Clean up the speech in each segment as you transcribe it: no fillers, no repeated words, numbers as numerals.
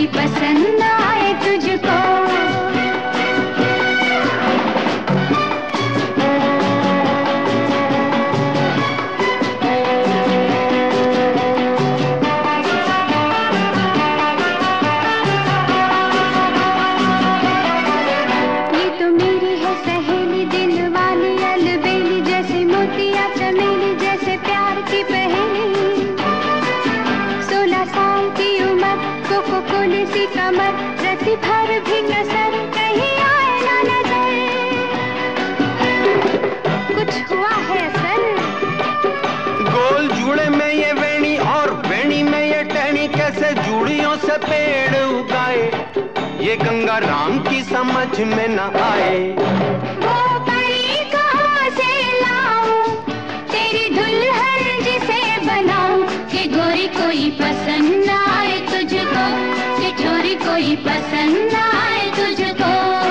कोई पसंद आए तुझको। ये तो मेरी है सहेली, दिल वाली अलबेली, जैसे मोतिया चमेली, जैसे प्यार की पहेली। 16 साल की उम्र, कोको कोले सी कमर, रति भर भी कसर, कहीं आए ना नजर। कुछ हुआ है असर। गोल जूड़े में ये वेणी और वेणी में ये टहनी, कैसे जूड़ियों से पेड़ उगाए, ये गंगा राम की समझ में न आए। वो परी कहाँ से लाऊं, तेरी दुल्हन जिसे बनाऊं, कि गोरी कोई पसंद आए तुझको, कि छोरी कोई पसंद आए तुझको।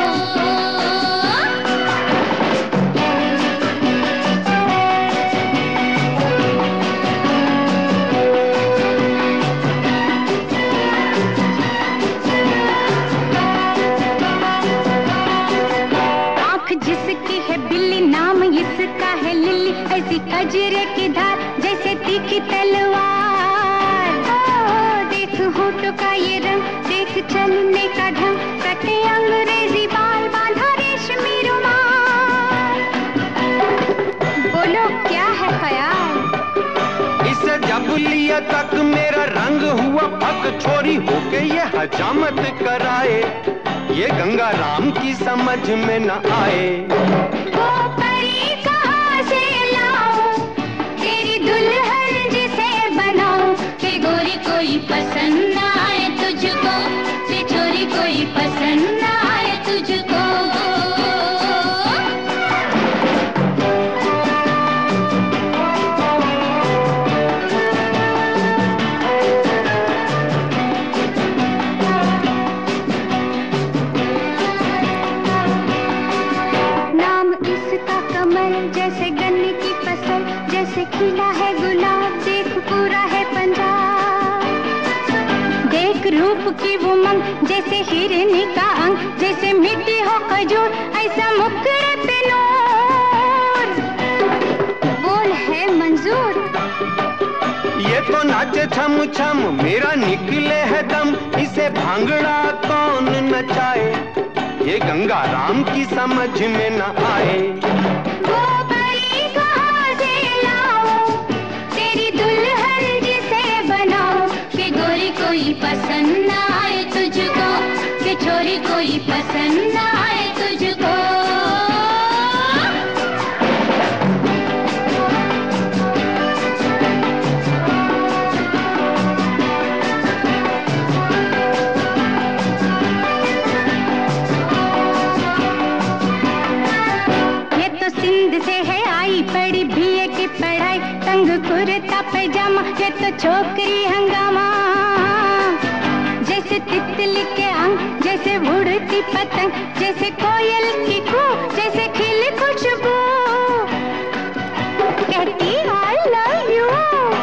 जिसकी है बिल्ली, नाम इसका है लिली, ऐसी कजरे की धार जैसे तीखी तलवार। देख होठों का ये रंग, देख चलने का ढंग, कटे अंग्रेजी बाल, बांधा रेशमी रुमाल। बोलो क्या है ख्याल। इसे जब लिया तक मेरा रंग हुआ पक, छोरी होके ये हजामत कराए, ये गंगा राम की समझ में न आए। वो परी कहाँ से लाऊं, तेरी दुल्हन जिसे बनाऊं, कि गोरी कोई पसंद आए तुझको, कि छोरी कोई पसंद आए तुझको। जैसे गन्ने की फसल, जैसे खिला है गुलाब, देख पूरा है पंजाब। देख रूप की वो मंग, जैसे हिरनी का अंग, जैसे मिट्टी हो खजूर, ऐसा मुखड़े पे नूर। बोल है मंजूर। ये तो नाचे छम छम, मेरा निकले है दम, इसे भांगड़ा कौन नचाए, ये गंगा राम की समझ में न आए। वो परी कहाँ से लाऊं, तेरी दुल्हन जिसे बनाऊं, कि गोरी कोई पसंद आए तुझको, कि छोरी कोई पसंद आए तुझको। बड़ी बीए की पढ़ाई, तंग कुर्ता पैजामा, ये तो छोकरी हंगामा। जैसे तितली के अंग, जैसे उड़ती पतंग, जैसे कोयल की कूक, जैसे खिली खुशबू, कहती I love you।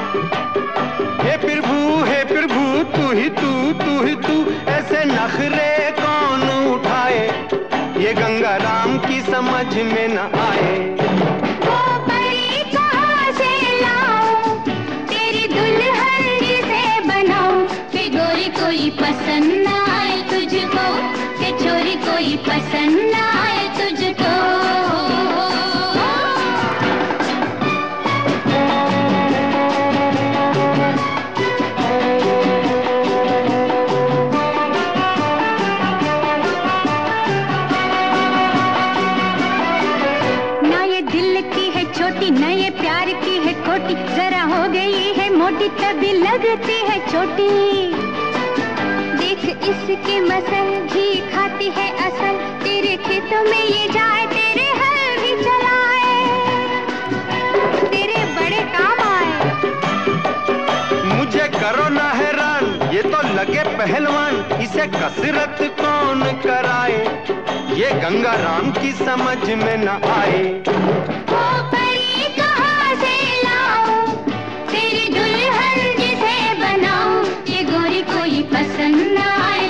हे प्रभु तू ही तू, ऐसे नखरे कौन उठाए, ये गंगा राम की समझ में न आए। कोई पसंद आए तुझको, कि छोरी कोई पसंद आए तुझको। ना ये दिल की है छोटी, ना ये प्यार की है खोटी, जरा हो गई है मोटी तभी लगती है छोटी। देख इसके मसल, घी खाती है असल, तेरे खेतों में ये जाए, तेरे हल भी चलाए, तेरे बड़े काम आए। मुझे करो ना हैरान, ये तो लगे पहलवान, इसे कसरत कौन कराए, ये गंगा राम की समझ में न आए। वो परी कहाँ से लाऊं, तेरी दुल्हन जिसे बनाऊं, ये गोरी कोई पसंद आए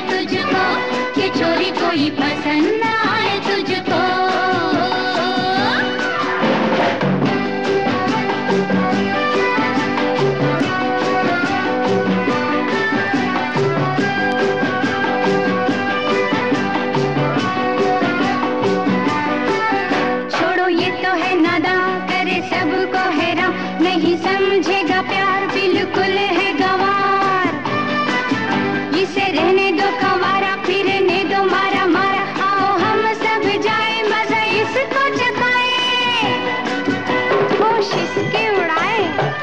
प्यार बिल्कुल है गंवार। इसे रहने दो कंवारा, फिरने दो मारा मारा, आओ हम सब जाए मजा इसको चखाए, होश इसके उड़ाए।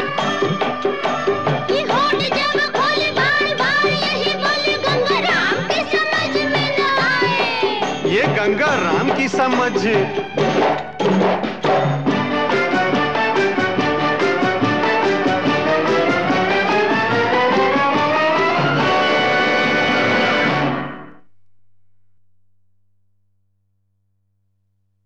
ये होठ जब खोले बार बार यही बोले, गंगा राम की समझ में न आए। ये गंगा राम की समझ